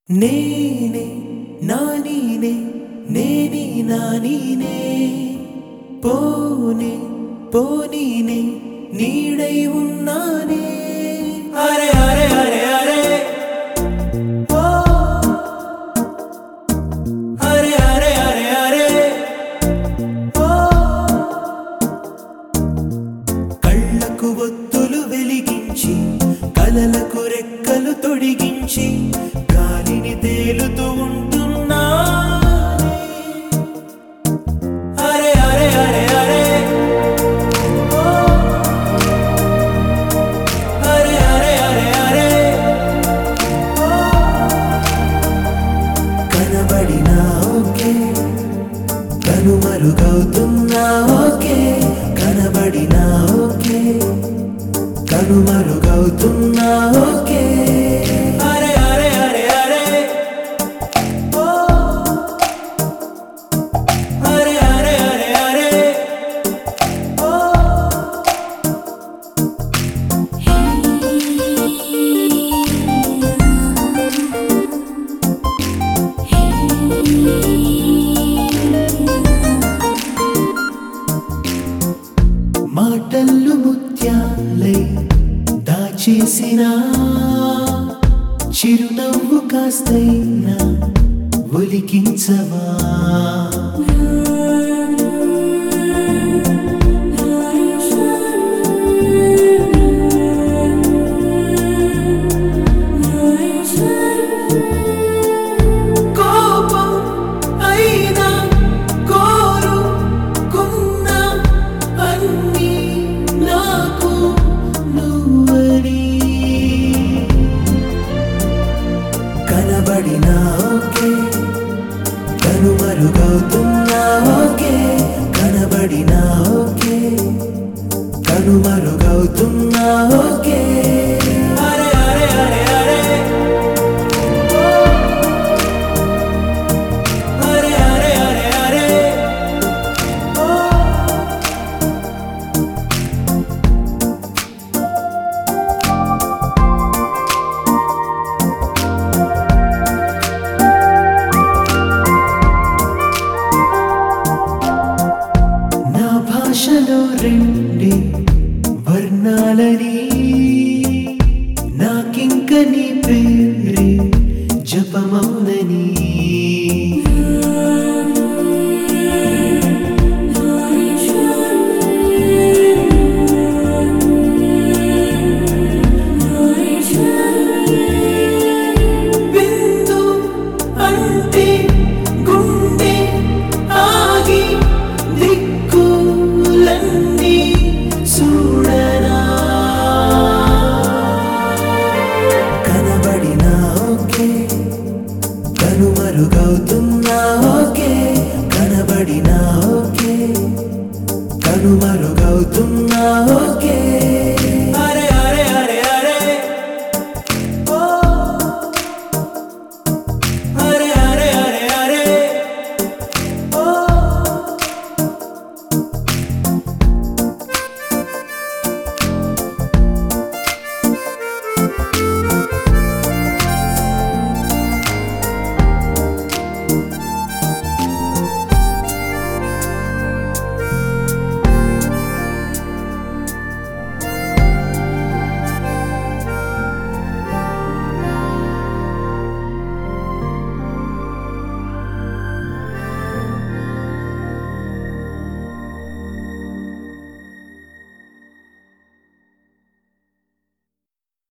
నేనే నానీనే నేని నానీనే పోనే పోనీనే నీడై ఉన్నానే అరే అరే అరే అరే ఓ అరే అరే అరే అరే ఓ కళ్ళకు ఒత్తులు వెలిగించి కలలకు రెక్కలు తొడిగించి గాలిని తేలుతూ ఉంటున్నానే అరే అరే అరే అరే ఓ అరే అరే అరే అరే ఓ కనబడినా ఓకే కనుమరుగవుతున్నా ఓకే కనబడినా ఓకే కనుమరుగవుతున్నా ఓకే అరే అరే అరే అరే ఓ అరే అరే అరే అరే ఓ మాటల్లు ముత్యాలై దాచేసిన చిరునవ్వు కాస్తైనా ఒలికించవా కోపం అయినా కోరుకున్నా అన్నీ నాకు నువ్వని కనబడినా ఓకే కనుమరుగవుతున్నా ఓకే కనబడినా ఓకే కనుమరుగవుతున్నా ఓకే అరే అరే అరే అరే ఓ అరే అరే అరే అరే ఓ నా భాషలో రెండే వర్ణాలని నాకింక నీ పేరే జపమౌనని